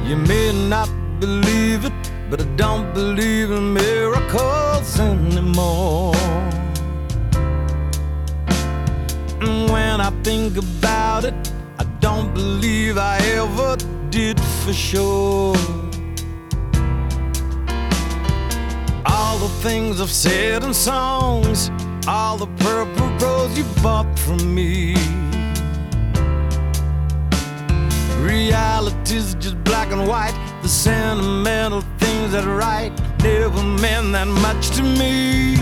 You may not believe it, but I don't believe in miracles anymore. And when I think about it, I don't believe I ever did for sure. All the things I've said in songs, all the purple rose you bought from me, reality's just black and white. The sentimental things that I write never meant that much to me.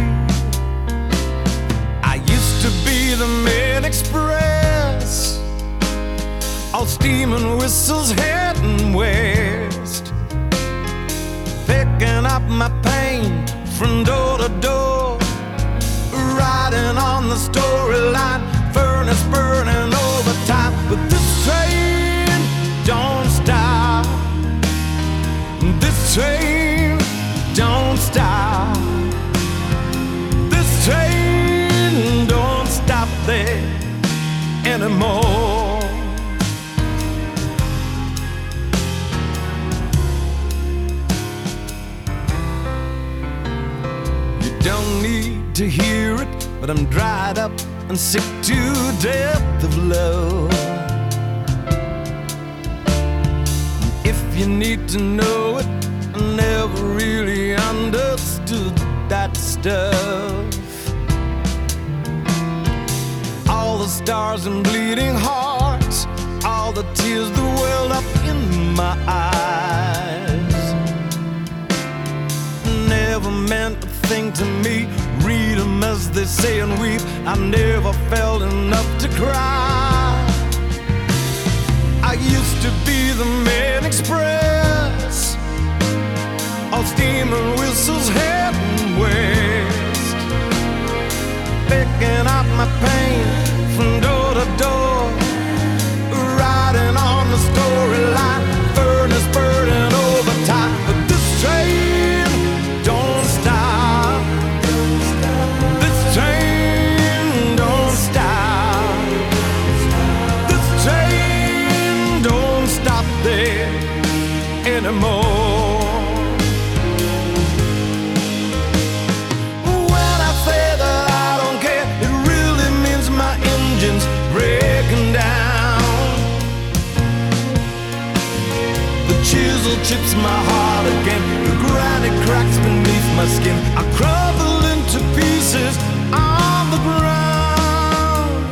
I used to be the main express, all steam and whistles heading west, picking up my pain from door to door, riding on the storyline, furnace burning overtime. But this train don't stop, this train don't stop, this train don't stop there anymore. You don't need to hear it, but I'm dried up and sick to death of love. If you need to know it, I never really understood that stuff. All the stars and bleeding hearts, all the tears that welled up in my eyes, never meant a thing to me. Read them as they say and weep. I never felt enough to cry. I used to be the main express, all steam and whistles heading west, picking up my pain from door to door, riding on the storyline, furnace burning overtime. But this train don't stop, this train don't stop, this train don't stop there anymore. When I say that I don't care, it really means my engine's breaking down. The chisel chips my heart again, the granite cracks beneath my skin. I crumble into pieces on the ground.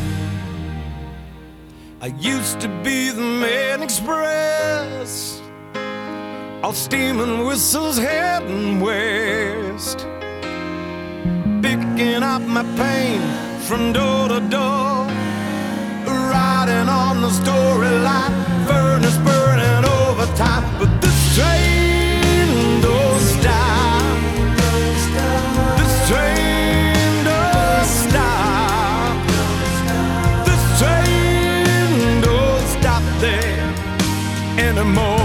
I used to be the main express, all steam and whistles heading west, picking up my pain from door to door, riding on the storyline, furnace burning overtime. But this train don't stop, this train don't stop, this train don't stop there anymore.